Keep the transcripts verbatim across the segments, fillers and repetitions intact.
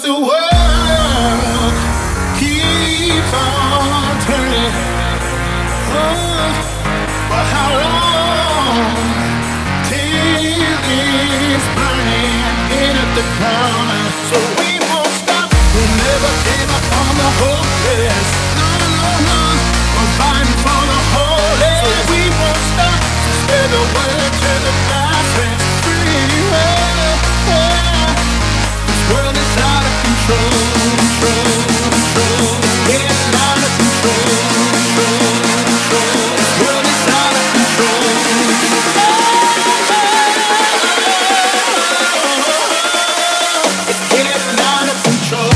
the world keeps on turning. Oh, for how long till it's burning in at the corner? So we won't stop. We'll never give up on the hopeless. No, no, no. We're fighting for the holy. So we won't stop. So spread the word to the masses. Free. Oh, oh. This world is out of control, control, control. It's out of control, control, control. This world is out of control. It's getting out of control.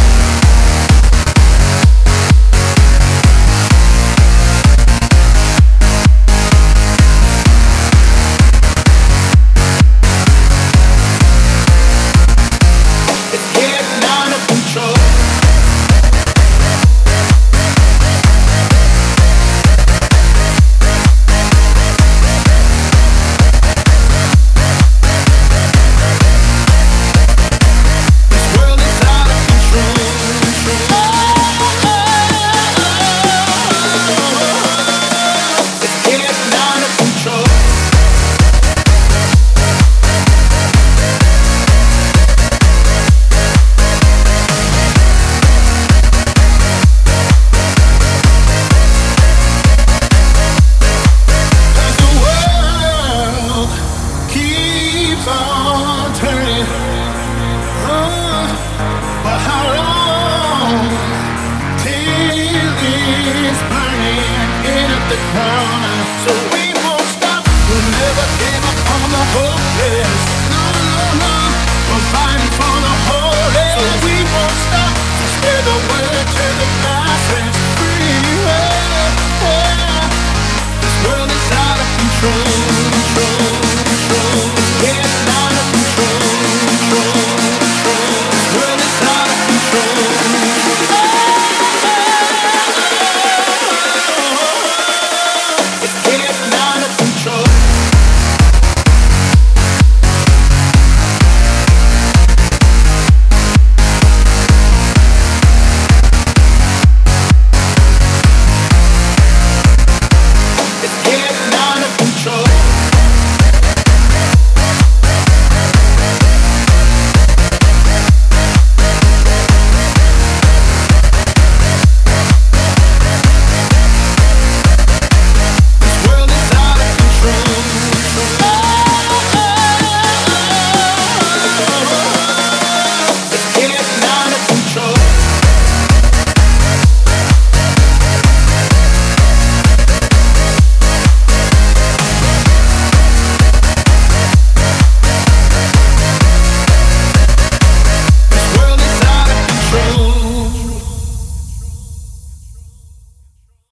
So